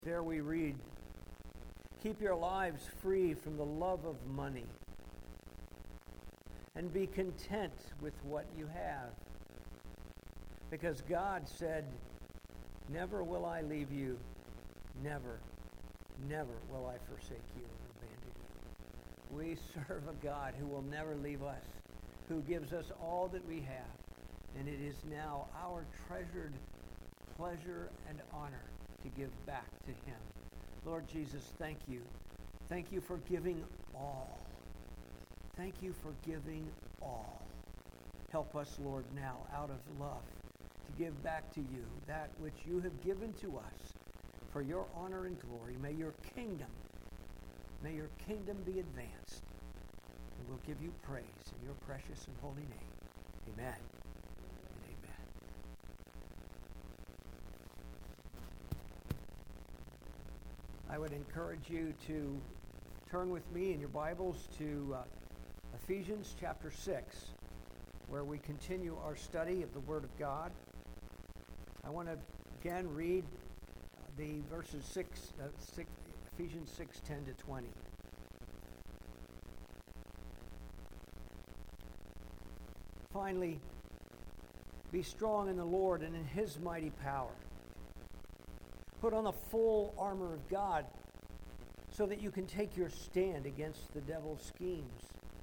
There we read, "Keep your lives free from the love of money, and be content with what you have. Because God said, 'Never will I leave you, never, never will I forsake you or abandon you.'" We serve a God who will never leave us, who gives us all that we have, and it is now our treasured pleasure and honor to give back to Him. Lord Jesus, thank you. Thank you for giving all. Thank you for giving all. Help us, Lord, now out of love to give back to you that which you have given to us for your honor and glory. May your kingdom be advanced. And we'll give you praise in your precious and holy name. Amen. I would encourage you to turn with me in your Bibles to Ephesians chapter 6, where we continue our study of the Word of God. I want to again read the verses Ephesians 6, 10 to 20. Finally, be strong in the Lord and in His mighty power. Put on the full armor of God so that you can take your stand against the devil's schemes.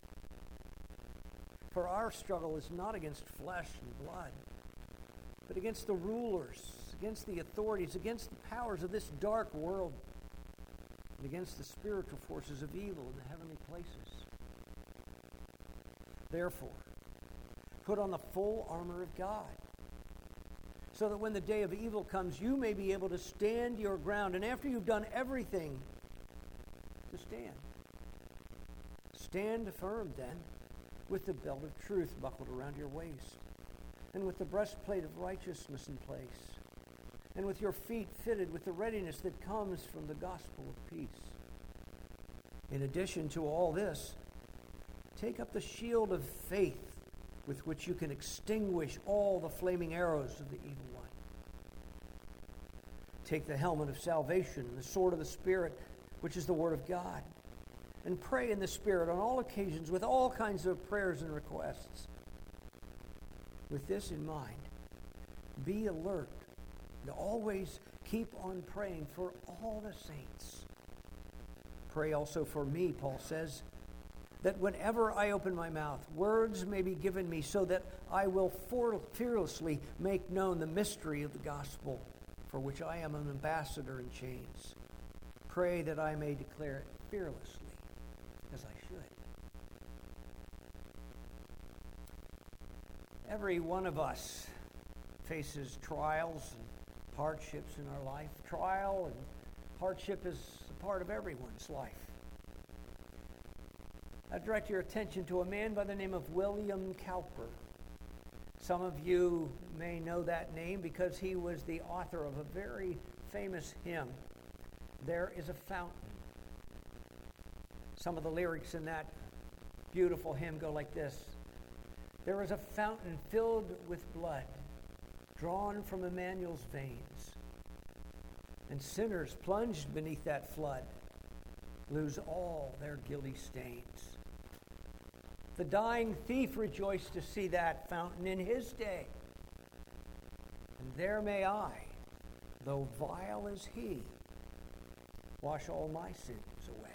For our struggle is not against flesh and blood, but against the rulers, against the authorities, against the powers of this dark world, and against the spiritual forces of evil in the heavenly places. Therefore, put on the full armor of God, so that when the day of evil comes, you may be able to stand your ground. And after you've done everything, to stand. Stand firm, then, with the belt of truth buckled around your waist, and with the breastplate of righteousness in place, and with your feet fitted with the readiness that comes from the gospel of peace. In addition to all this, take up the shield of faith, with which you can extinguish all the flaming arrows of the evil one. Take the helmet of salvation and the sword of the Spirit, which is the Word of God, and pray in the Spirit on all occasions with all kinds of prayers and requests. With this in mind, be alert and always keep on praying for all the saints. Pray also for me, Paul says, that whenever I open my mouth, words may be given me so that I will fearlessly make known the mystery of the gospel, for which I am an ambassador in chains. Pray that I may declare it fearlessly, as I should. Every one of us faces trials and hardships in our life. Trial and hardship is a part of everyone's life. I direct your attention to a man by the name of William Cowper. Some of you may know that name because he was the author of a very famous hymn, "There is a Fountain." Some of the lyrics in that beautiful hymn go like this: "There is a fountain filled with blood, drawn from Emmanuel's veins, and sinners plunged beneath that flood lose all their guilty stains. The dying thief rejoiced to see that fountain in his day. And there may I, though vile as he, wash all my sins away."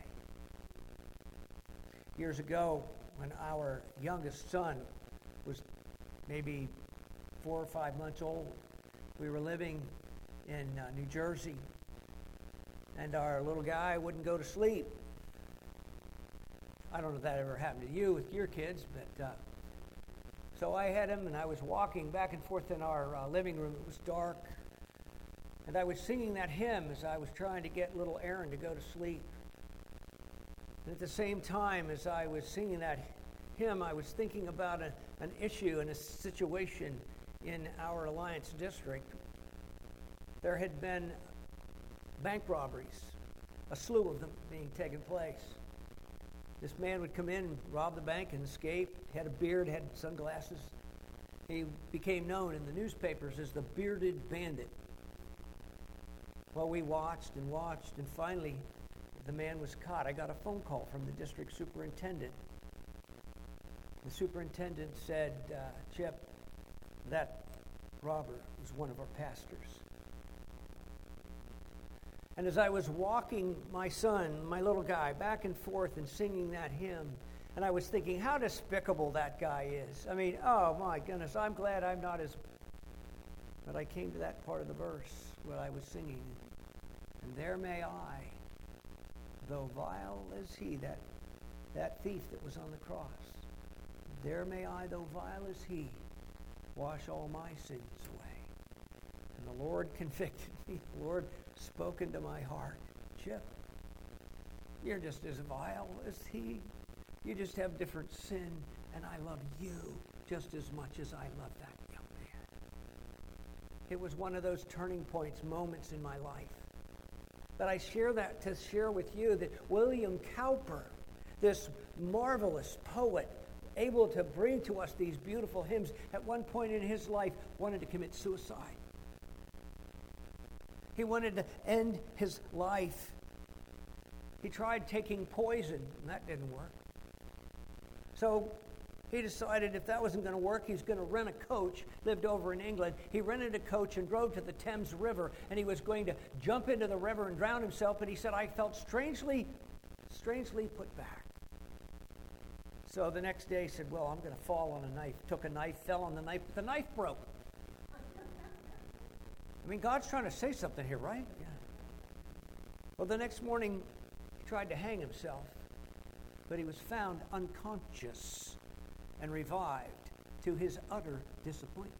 Years ago, when our youngest son was maybe 4 or 5 months old, we were living in New Jersey, and our little guy wouldn't go to sleep. I don't know if that ever happened to you with your kids, but so I had him, and I was walking back and forth in our living room. It was dark, and I was singing that hymn as I was trying to get little Aaron to go to sleep. And at the same time as I was singing that hymn, I was thinking about an issue and a situation in our Alliance district. There had been bank robberies, a slew of them being taken place. This man would come in, rob the bank, and escape. He had a beard, had sunglasses. He became known in the newspapers as the Bearded Bandit. Well, we watched, and finally the man was caught. I got a phone call from the district superintendent. The superintendent said, Chip, that robber was one of our pastors. And as I was walking my son, my little guy, back and forth and singing that hymn, and I was thinking how despicable that guy is. I mean, oh my goodness, I'm glad I'm not as... But I came to that part of the verse where I was singing, and there may I, though vile as he, that thief that was on the cross, there may I, though vile as he, wash all my sins away. And the Lord convicted me. The Lord spoke into my heart. Chip, you're just as vile as he. You just have different sin, and I love you just as much as I love that young man. It was one of those turning points, moments in my life. But I share that to share with you that William Cowper, this marvelous poet, able to bring to us these beautiful hymns, at one point in his life wanted to commit suicide. He wanted to end his life. He tried taking poison, and that didn't work. So he decided if that wasn't going to work, he's going to rent a coach, lived over in England. He rented a coach and drove to the Thames River, and he was going to jump into the river and drown himself, but he said, I felt strangely put back. So the next day he said, well, I'm going to fall on a knife. Took a knife, fell on the knife, but the knife broke. I mean, God's trying to say something here, right? Yeah. Well, the next morning he tried to hang himself, but he was found unconscious and revived to his utter disappointment.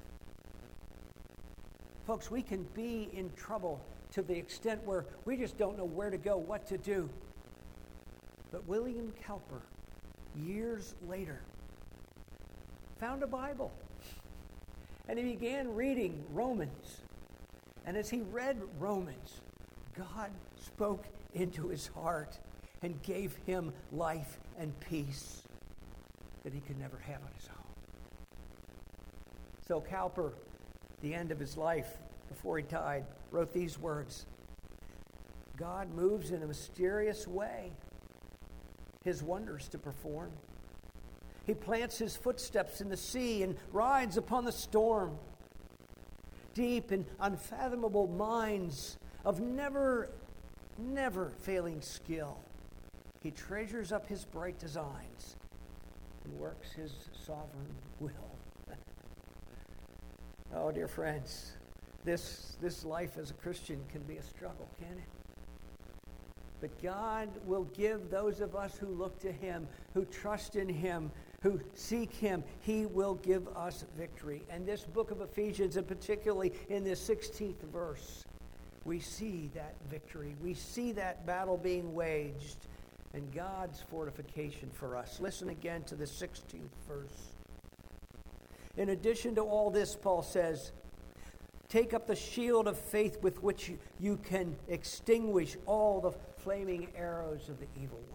Folks, we can be in trouble to the extent where we just don't know where to go, what to do. But William Cowper, years later, found a Bible. And he began reading Romans. And as he read Romans, God spoke into his heart and gave him life and peace that he could never have on his own. So Cowper, the end of his life, before he died, wrote these words: God moves in a mysterious way, his wonders to perform. He plants his footsteps in the sea and rides upon the storm. Deep and unfathomable minds of never failing skill, he treasures up his bright designs and works his sovereign will. Oh, dear friends, this life as a Christian can be a struggle, can it? But God will give those of us who look to him, who trust in him, who seek him, he will give us victory. And this book of Ephesians, and particularly in this 16th verse, we see that victory. We see that battle being waged and God's fortification for us. Listen again to the 16th verse. In addition to all this, Paul says, take up the shield of faith with which you can extinguish all the flaming arrows of the evil one.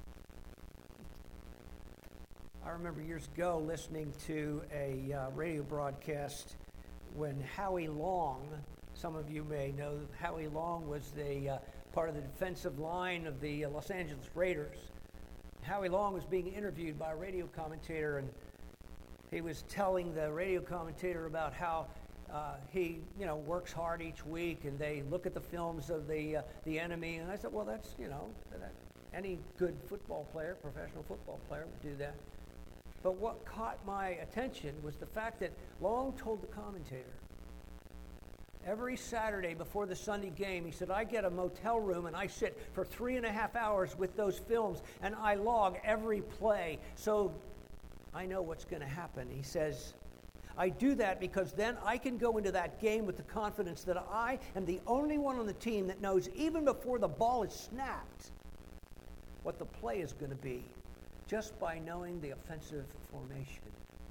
I remember years ago listening to a radio broadcast when Howie Long, some of you may know, Howie Long was the part of the defensive line of the Los Angeles Raiders. Howie Long was being interviewed by a radio commentator, and he was telling the radio commentator about how he, works hard each week, and they look at the films of the enemy. And I said, well, that's, any good football player, professional football player would do that. But what caught my attention was the fact that Long told the commentator, every Saturday before the Sunday game, he said, I get a motel room and I sit for 3.5 hours with those films and I log every play so I know what's going to happen. He says, I do that because then I can go into that game with the confidence that I am the only one on the team that knows even before the ball is snapped what the play is going to be, just by knowing the offensive formation.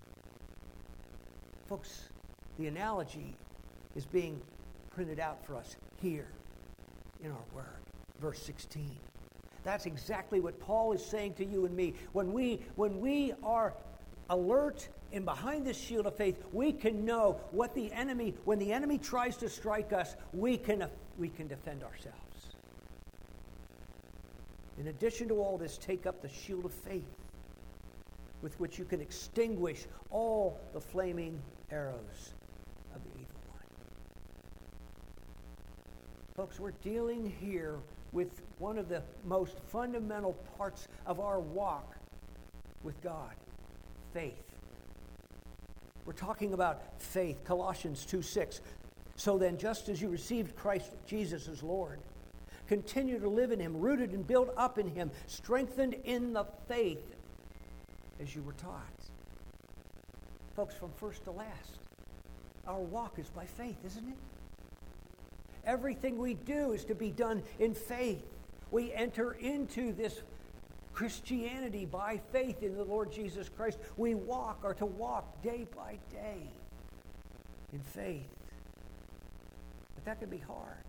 Folks, the analogy is being printed out for us here in our word. Verse 16. That's exactly what Paul is saying to you and me. When we are alert and behind this shield of faith, we can know what the enemy, when the enemy tries to strike us, we can we can defend ourselves. In addition to all this, take up the shield of faith, with which you can extinguish all the flaming arrows of the evil one. Folks, we're dealing here with one of the most fundamental parts of our walk with God, faith. We're talking about faith, Colossians 2:6. So then, just as you received Christ Jesus as Lord, continue to live in Him, rooted and built up in Him, strengthened in the faith as you were taught. Folks, from first to last, our walk is by faith, isn't it? Everything we do is to be done in faith. We enter into this Christianity by faith in the Lord Jesus Christ. We are to walk day by day in faith. But that can be hard.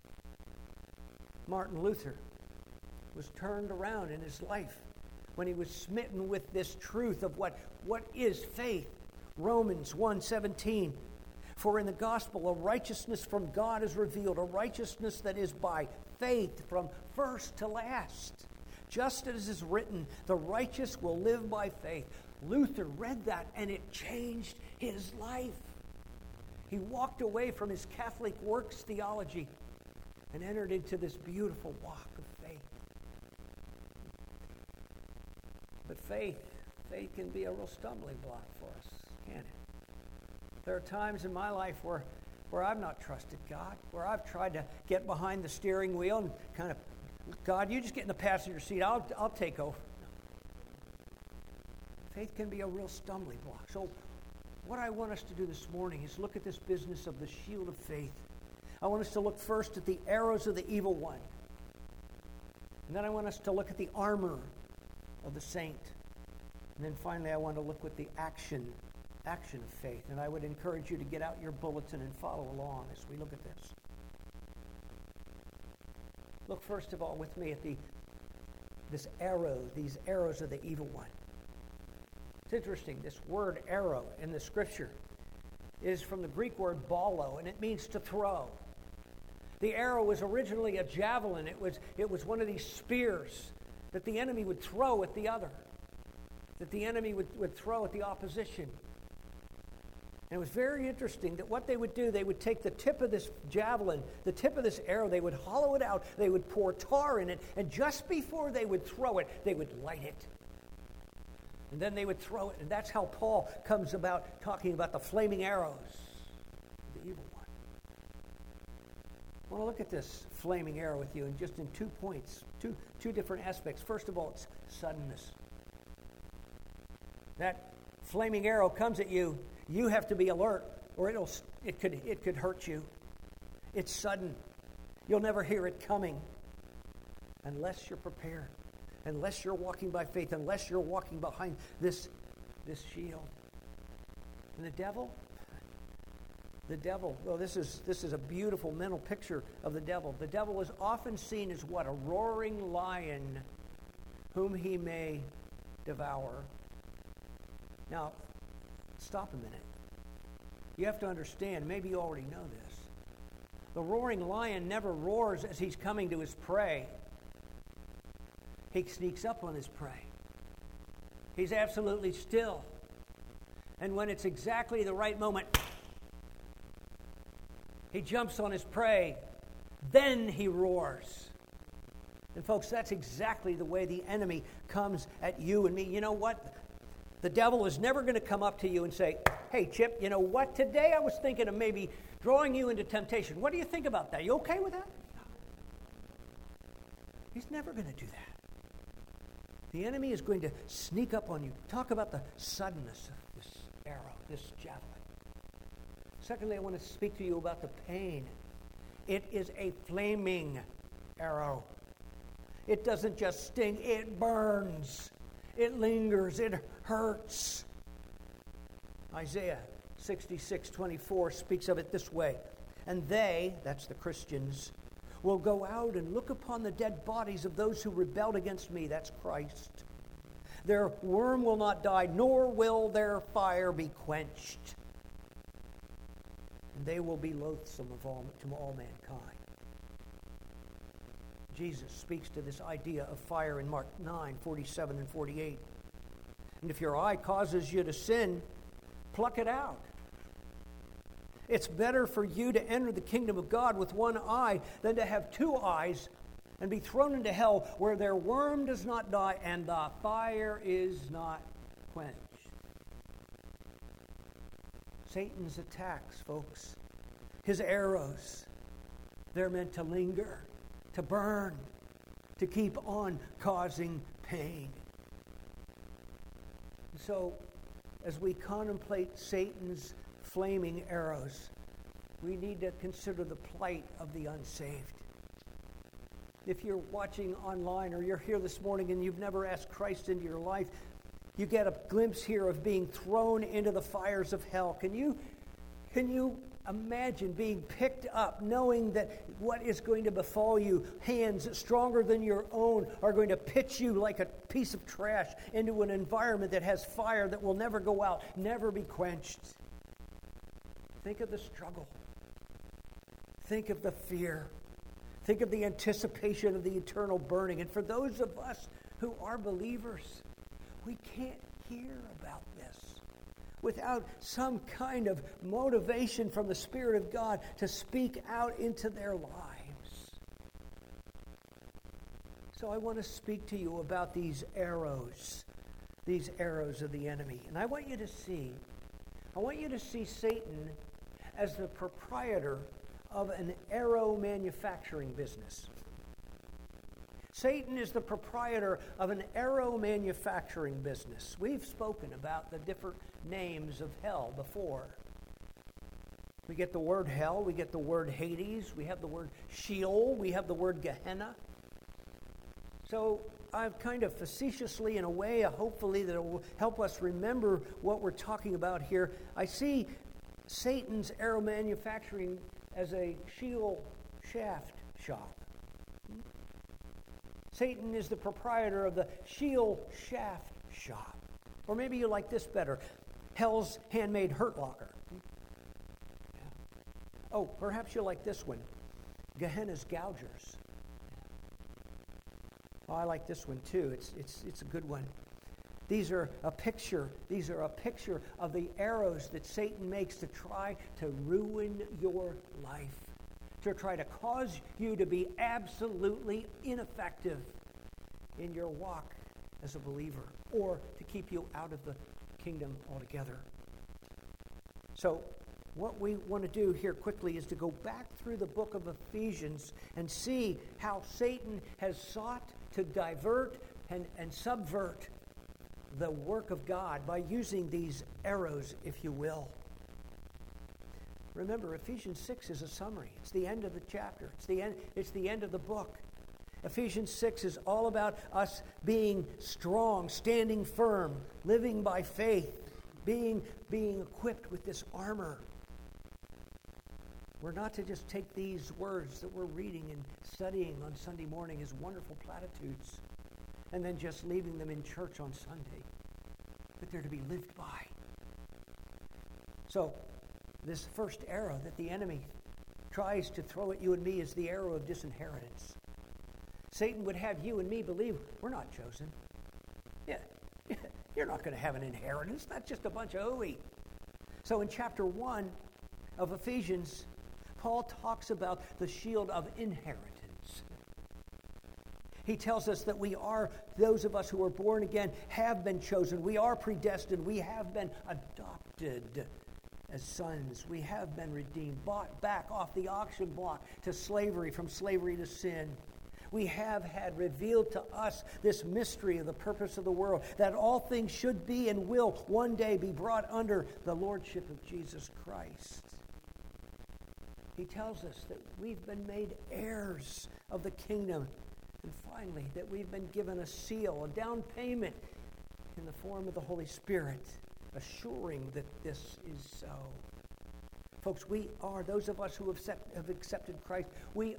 Martin Luther was turned around in his life when he was smitten with this truth of what is faith. Romans 1:17. For in the gospel a righteousness from God is revealed, a righteousness that is by faith from first to last. Just as is written, the righteous will live by faith. Luther read that and it changed his life. He walked away from his Catholic works theology and entered into this beautiful walk of faith. But faith can be a real stumbling block for us, can't it? There are times in my life where I've not trusted God, where I've tried to get behind the steering wheel and kind of, God, you just get in the passenger seat, I'll take over. Faith can be a real stumbling block. So what I want us to do this morning is look at this business of the shield of faith. I want us to look first at the arrows of the evil one. And then I want us to look at the armor of the saint. And then finally I want to look at the action of faith. And I would encourage you to get out your bulletin and follow along as we look at this. Look first of all with me at these arrows of the evil one. It's interesting, this word arrow in the scripture is from the Greek word balo, and it means to throw. The arrow was originally a javelin. It was one of these spears that the enemy would throw at the other, that the enemy would throw at the opposition. And it was very interesting that what they would do, they would take the tip of this javelin, the tip of this arrow, they would hollow it out, they would pour tar in it, and just before they would throw it, they would light it. And then they would throw it, and that's how Paul comes about talking about the flaming arrows, the evil one. I want to look at this flaming arrow with you in 2 points, two different aspects. First of all, it's suddenness. That flaming arrow comes at you. You have to be alert, or it could hurt you. It's sudden. You'll never hear it coming unless you're prepared, unless you're walking by faith, unless you're walking behind this shield. And the devil, well, this is a beautiful mental picture of the devil. The devil is often seen as what? A roaring lion whom he may devour. Now, stop a minute. You have to understand, maybe you already know this. The roaring lion never roars as he's coming to his prey. He sneaks up on his prey. He's absolutely still. And when it's exactly the right moment, he jumps on his prey. Then he roars. And folks, that's exactly the way the enemy comes at you and me. You know what? The devil is never going to come up to you and say, hey, Chip, you know what? Today I was thinking of maybe drawing you into temptation. What do you think about that? You okay with that? He's never going to do that. The enemy is going to sneak up on you. Talk about the suddenness of this arrow, this javelin. Secondly, I want to speak to you about the pain. It is a flaming arrow. It doesn't just sting, it burns. It lingers, it hurts. Isaiah 66:24 speaks of it this way. And they, that's the Christians, will go out and look upon the dead bodies of those who rebelled against me, that's Christ. Their worm will not die, nor will their fire be quenched. And they will be loathsome to all mankind. Jesus speaks to this idea of fire in Mark 9, 47 and 48. And if your eye causes you to sin, pluck it out. It's better for you to enter the kingdom of God with one eye than to have two eyes and be thrown into hell where their worm does not die and the fire is not quenched. Satan's attacks, folks, his arrows, they're meant to linger, to burn, to keep on causing pain. So, as we contemplate Satan's flaming arrows, we need to consider the plight of the unsaved. If you're watching online or you're here this morning and you've never asked Christ into your life, you get a glimpse here of being thrown into the fires of hell. Can you imagine being picked up, knowing that what is going to befall you, hands stronger than your own, are going to pitch you like a piece of trash into an environment that has fire that will never go out, never be quenched? Think of the struggle. Think of the fear. Think of the anticipation of the eternal burning. And for those of us who are believers, we can't hear about this without some kind of motivation from the Spirit of God to speak out into their lives. So I want to speak to you about these arrows of the enemy. And I want you to see Satan as the proprietor of an arrow manufacturing business. Satan is the proprietor of an arrow manufacturing business. We've spoken about the different names of hell before. We get the word hell, we get the word Hades, we have the word Sheol, we have the word Gehenna. So I've kind of facetiously, in a way, hopefully that it will help us remember what we're talking about here. I see Satan's arrow manufacturing as a Sheol shaft shop. Satan is the proprietor of the Sheol shaft shop. Or maybe you like this better, Hell's handmade hurt locker. Oh, perhaps you like this one, Gehenna's gougers. Oh, I like this one too. It's a good one. These are a picture of the arrows that Satan makes to try to ruin your life, to try to cause you to be absolutely ineffective in your walk as a believer, or to keep you out of the kingdom altogether. So what we want to do here quickly is to go back through the book of Ephesians and see how Satan has sought to divert and subvert the work of God by using these arrows, if you will. Remember, Ephesians 6 is a summary. It's the end of the chapter. It's the end of the book. Ephesians 6 is all about us being strong, standing firm, living by faith, being equipped with this armor. We're not to just take these words that we're reading and studying on Sunday morning as wonderful platitudes and then just leaving them in church on Sunday, but they're to be lived by. So, this first arrow that the enemy tries to throw at you and me is the arrow of disinheritance. Satan would have you and me believe we're not chosen. Yeah, you're not going to have an inheritance. That's just a bunch of hooey. So in chapter 1 of Ephesians, Paul talks about the shield of inheritance. He tells us that we are, those of us who are born again, have been chosen. We are predestined. We have been adopted as sons. We have been redeemed, bought back off the auction block to slavery, from slavery to sin. We have had revealed to us this mystery of the purpose of the world, that all things should be and will one day be brought under the lordship of Jesus Christ. He tells us that we've been made heirs of the kingdom. And finally, that we've been given a seal, a down payment in the form of the Holy Spirit, assuring that this is so. Folks, we are, those of us who have accepted Christ, we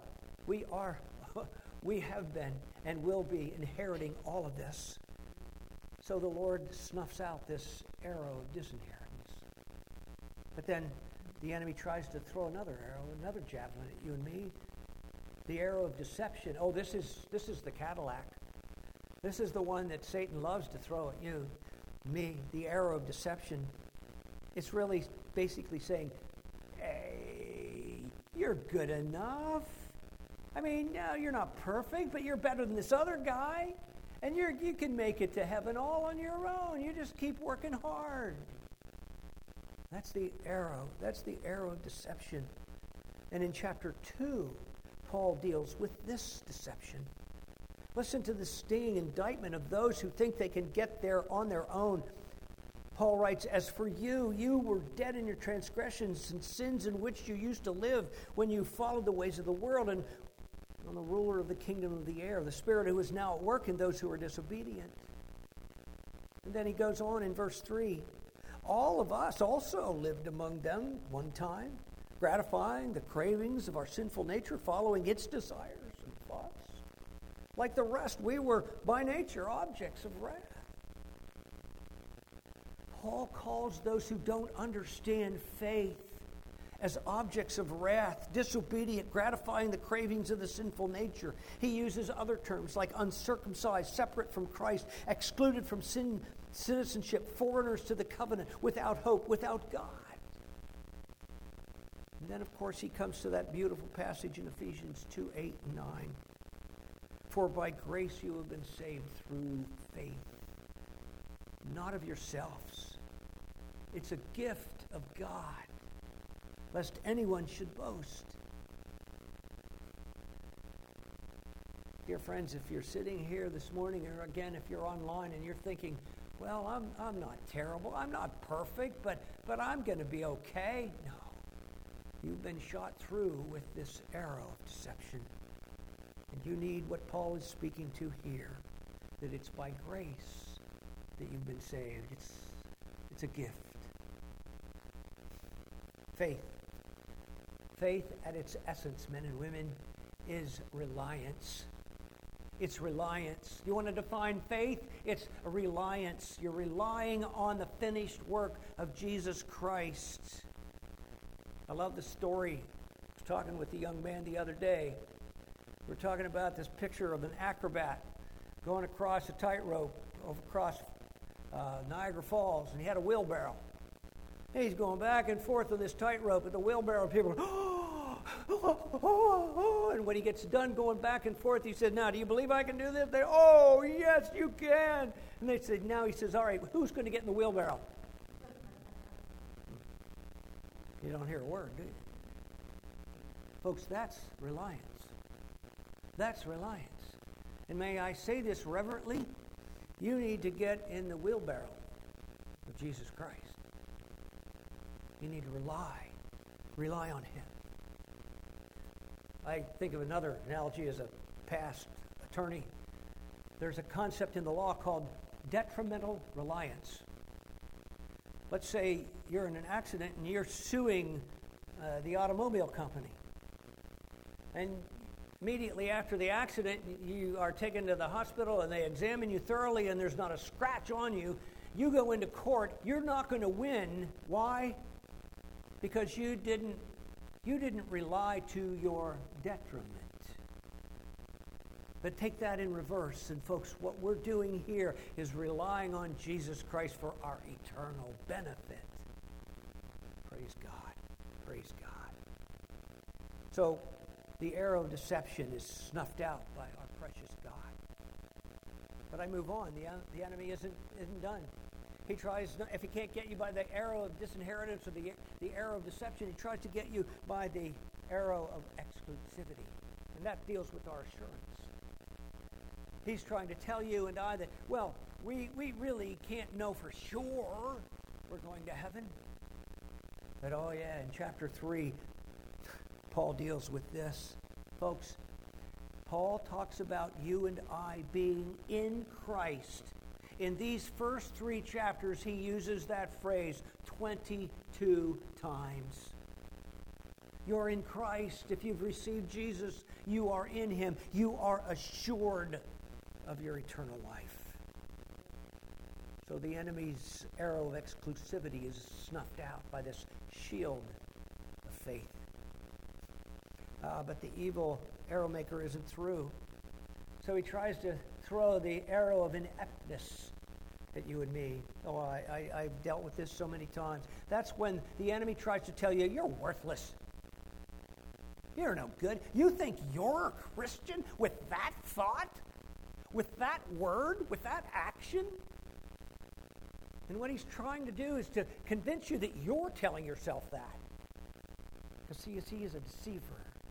have been and will be inheriting all of this. So the Lord snuffs out this arrow of disinheritance. But then the enemy tries to throw another arrow, another javelin at you and me. The arrow of deception. Oh, this is the Cadillac. This is the one that Satan loves to throw at you, me, the arrow of deception. It's really basically saying, hey, you're good enough. I mean, no, you're not perfect, but you're better than this other guy. And you can make it to heaven all on your own. You just keep working hard. That's the arrow. That's the arrow of deception. And in chapter 2, Paul deals with this deception. Listen to the stinging indictment of those who think they can get there on their own. Paul writes, as for you, you were dead in your transgressions and sins in which you used to live when you followed the ways of the world and on the ruler of the kingdom of the air, the spirit who is now at work in those who are disobedient. And then he goes on in verse 3, all of us also lived among them one time, gratifying the cravings of our sinful nature, following its desires and thoughts. Like the rest, we were by nature objects of wrath. Paul calls those who don't understand faith as objects of wrath, disobedient, gratifying the cravings of the sinful nature. He uses other terms like uncircumcised, separate from Christ, excluded from citizenship, foreigners to the covenant, without hope, without God. And then, of course, he comes to that beautiful passage in Ephesians 2, 8, and 9. For by grace you have been saved through faith, not of yourselves. It's a gift of God, lest anyone should boast. Dear friends, if you're sitting here this morning, or again, if you're online and you're thinking, well, I'm not terrible, I'm not perfect, but I'm going to be okay. No. You've been shot through with this arrow of deception. And you need what Paul is speaking to here, that it's by grace that you've been saved. It's a gift. Faith. Faith at its essence, men and women, is reliance. It's reliance. You want to define faith? It's a reliance. You're relying on the finished work of Jesus Christ. I love the story. I was talking with a young man the other day. We're talking about this picture of an acrobat going across a tightrope across Niagara Falls, and he had a wheelbarrow. And he's going back and forth on this tightrope with the wheelbarrow. People go, and when he gets done going back and forth, he said, now, do you believe I can do this? They, oh, yes, you can. And they said, now, he says, all right, who's going to get in the wheelbarrow? You don't hear a word, do you? Folks, that's reliance. That's reliance. And may I say this reverently? You need to get in the wheelbarrow of Jesus Christ. You need to rely on Him. I think of another analogy as a past attorney. There's a concept in the law called detrimental reliance. Let's say you're in an accident and you're suing the automobile company. And immediately after the accident, you are taken to the hospital and they examine you thoroughly and there's not a scratch on you. You go into court, you're not going to win. Why? Because you didn't rely to your detriment. But take that in reverse. And folks, what we're doing here is relying on Jesus Christ for our eternal benefit. Praise God. Praise God. So, the arrow of deception is snuffed out by our precious God. But I move on. The enemy isn't done. He tries, if he can't get you by the arrow of disinheritance or the arrow of deception, he tries to get you by the arrow of exclusivity. And that deals with our assurance. He's trying to tell you and I that, well, we really can't know for sure we're going to heaven. But oh yeah, in chapter 3, Paul deals with this. Folks, Paul talks about you and I being in Christ. In these first 3 chapters, he uses that phrase 22 times. You're in Christ. If you've received Jesus, you are in Him. You are assured of your eternal life. So the enemy's arrow of exclusivity is snuffed out by this shield of faith. But the evil arrow maker isn't through. So he tries to throw the arrow of ineptness at you and me. Oh, I've dealt with this so many times. That's when the enemy tries to tell you, you're worthless. You're no good. You think you're a Christian with that thought? With that word? With that action? And what he's trying to do is to convince you that you're telling yourself that. Because he is a deceiver.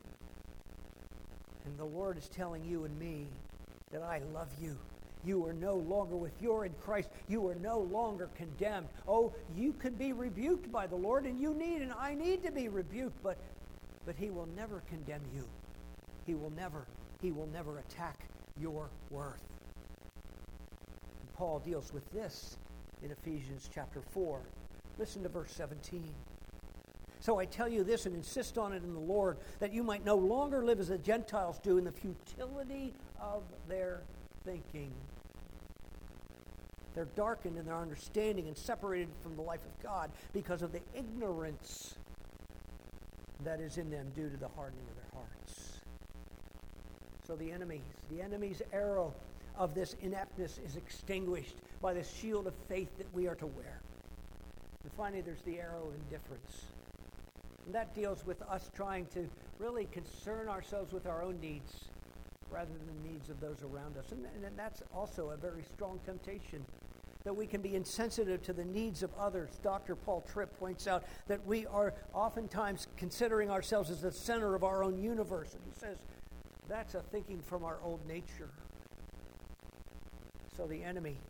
And the Lord is telling you and me that I love you. You are no longer, with you're in Christ, you are no longer condemned. Oh, you can be rebuked by the Lord, and you need, and I need to be rebuked, but he will never condemn you. He will never attack your worth. And Paul deals with this in Ephesians chapter 4. Listen to verse 17. So I tell you this and insist on it in the Lord, that you might no longer live as the Gentiles do in the futility of their thinking. They're darkened in their understanding and separated from the life of God because of the ignorance that is in them due to the hardening of their hearts. So the enemy's arrow of this ineptness is extinguished by the shield of faith that we are to wear. And finally, there's the arrow of indifference. And that deals with us trying to really concern ourselves with our own needs rather than the needs of those around us. And that's also a very strong temptation, that we can be insensitive to the needs of others. Dr. Paul Tripp points out that we are oftentimes considering ourselves as the center of our own universe. And he says that's a thinking from our old nature. So the enemy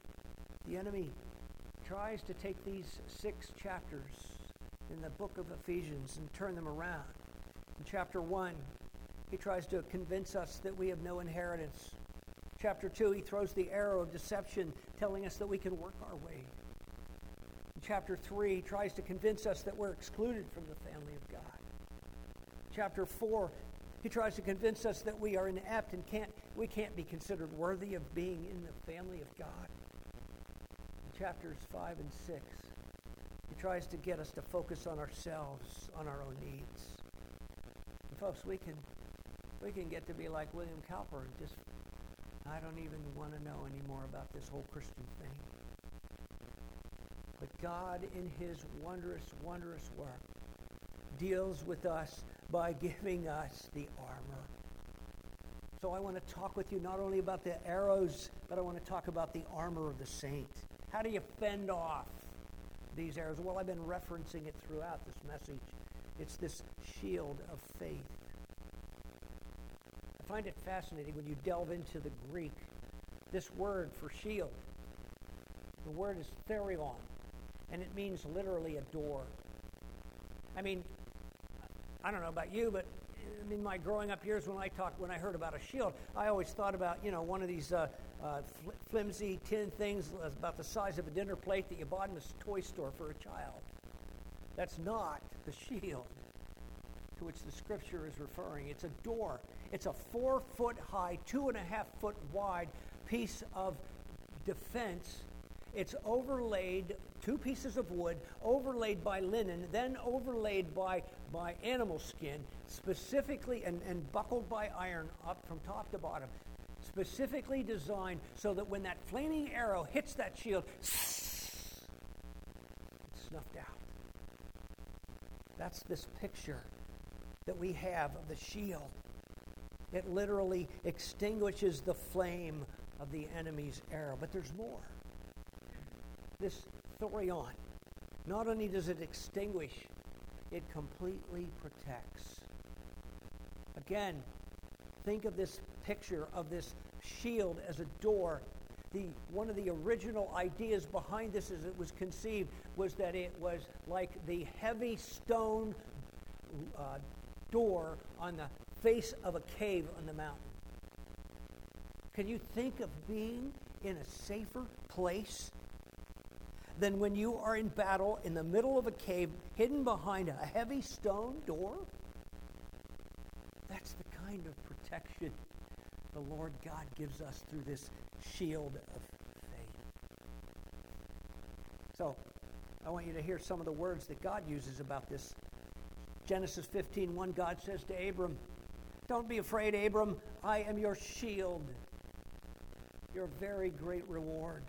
tries to take these 6 chapters in the book of Ephesians and turn them around. In chapter 1, he tries to convince us that we have no inheritance. Chapter 2, he throws the arrow of deception, telling us that we can work our way. In chapter 3, he tries to convince us that we're excluded from the family of God. Chapter 4, he tries to convince us that we are inept and we can't be considered worthy of being in the family of God. In chapters 5 and 6, he tries to get us to focus on ourselves, on our own needs. And folks, we can get to be like William Cowper and just, I don't even want to know anymore about this whole Christian thing. But God, in his wondrous, wondrous work, deals with us by giving us the armor. So I want to talk with you not only about the arrows, but I want to talk about the armor of the saint. How do you fend off these arrows? Well, I've been referencing it throughout this message. It's this shield of faith. I find it fascinating when you delve into the Greek, this word for shield. The word is therion, and it means literally a door. I mean, I don't know about you, but in my growing up years when I heard about a shield, I always thought about, one of these flimsy tin things about the size of a dinner plate that you bought in a toy store for a child. That's not the shield to which the scripture is referring. It's a door. It's a 4-foot high, 2.5-foot wide piece of defense. It's overlaid, 2 pieces of wood, overlaid by linen, then overlaid by animal skin, specifically and buckled by iron up from top to bottom, specifically designed so that when that flaming arrow hits that shield, it's snuffed out. That's this picture that we have of the shield. It literally extinguishes the flame of the enemy's arrow. But there's more. This thorion, not only does it extinguish, it completely protects. Again, think of this picture of this shield as a door. One of the original ideas behind this as it was conceived was that it was like the heavy stone door on the face of a cave on the mountain. Can you think of being in a safer place than when you are in battle in the middle of a cave hidden behind a heavy stone door? That's the kind of protection the Lord God gives us through this shield of faith. So, I want you to hear some of the words that God uses about this. Genesis 15:1, God says to Abram, Don't be afraid, Abram. I am your shield, your very great reward.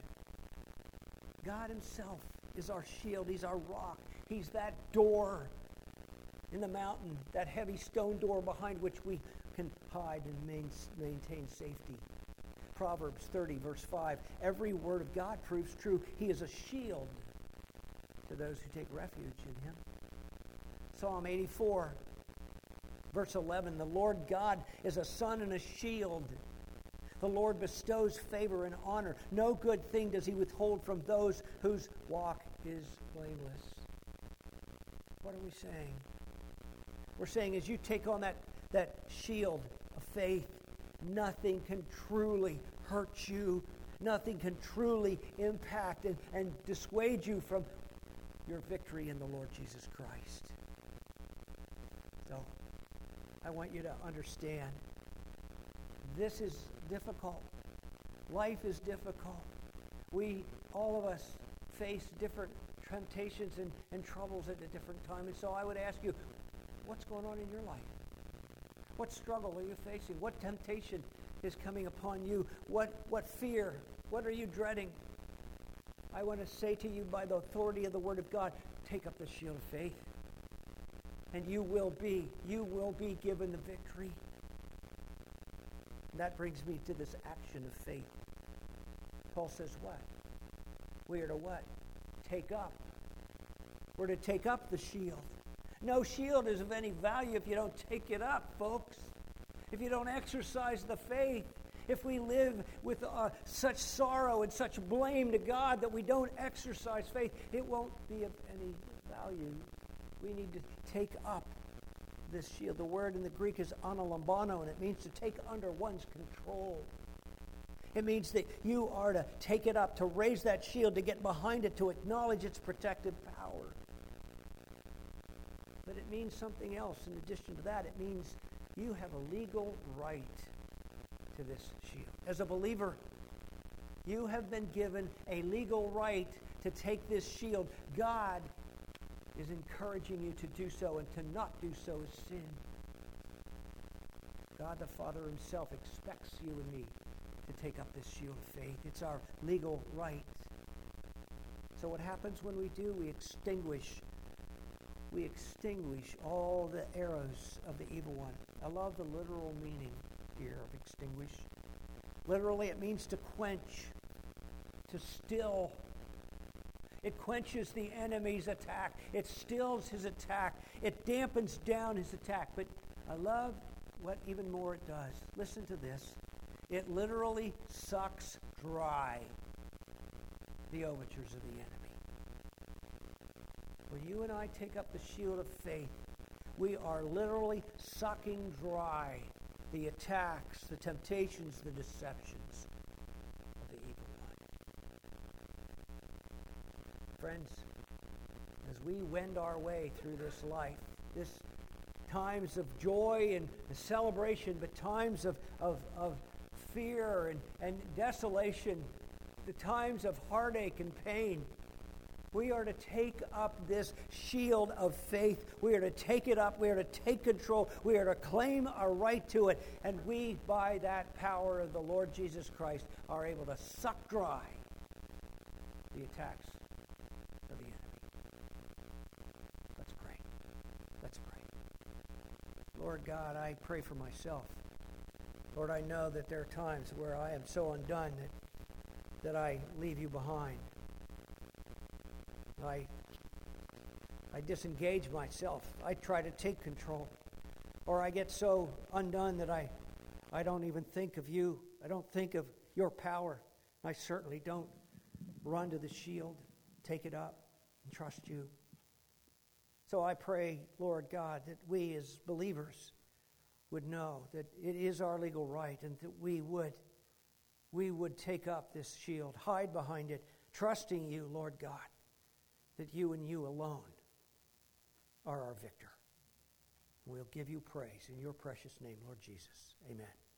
God himself is our shield. He's our rock. He's that door in the mountain, that heavy stone door behind which we can hide and maintain safety. Proverbs 30, verse 5. Every word of God proves true. He is a shield to those who take refuge in him. Psalm 84, verse 11. The Lord God is a sun and a shield. The Lord bestows favor and honor. No good thing does he withhold from those whose walk is blameless. What are we saying? We're saying as you take on that shield of faith, nothing can truly hurt you. Nothing can truly impact and dissuade you from your victory in the Lord Jesus Christ. So, I want you to understand, this is difficult. Life is difficult. We, all of us, face different temptations and troubles at a different time. And so I would ask you, what's going on in your life? What struggle are you facing? What temptation is coming upon you? What fear? What are you dreading? I want to say to you, by the authority of the Word of God, take up the shield of faith. And you will be given the victory. And that brings me to this action of faith. Paul says what? We are to what? Take up. We're to take up the shield. No shield is of any value if you don't take it up, folks. If you don't exercise the faith. If we live with such sorrow and such blame to God that we don't exercise faith, it won't be of any value. We need to take up this shield. The word in the Greek is analambano, and it means to take under one's control. It means that you are to take it up, to raise that shield, to get behind it, to acknowledge its protective power. But it means something else in addition to that. It means you have a legal right to this shield. As a believer, you have been given a legal right to take this shield. God is encouraging you to do so, and to not do so is sin. God the Father himself expects you and me to take up this shield of faith. It's our legal right. So what happens when we do? We extinguish all the arrows of the evil one. I love the literal meaning here of extinguish. Literally, it means to quench, to still. It quenches the enemy's attack. It stills his attack. It dampens down his attack. But I love what even more it does. Listen to this. It literally sucks dry the overtures of the enemy. When you and I take up the shield of faith, we are literally sucking dry the attacks, the temptations, the deceptions of the evil one. Friends, as we wend our way through this life, this times of joy and celebration, but times of fear and desolation, the times of heartache and pain, we are to take up this shield of faith. We are to take it up. We are to take control. We are to claim our right to it. And we, by that power of the Lord Jesus Christ, are able to suck dry the attacks of the enemy. Let's pray. Let's pray. Lord God, I pray for myself. Lord, I know that there are times where I am so undone that I leave you behind. I disengage myself. I try to take control. Or I get so undone that I don't even think of you. I don't think of your power. I certainly don't run to the shield, take it up, and trust you. So I pray, Lord God, that we as believers would know that it is our legal right, and that we would take up this shield, hide behind it, trusting you, Lord God, that you and you alone are our victor. We'll give you praise in your precious name, Lord Jesus. Amen.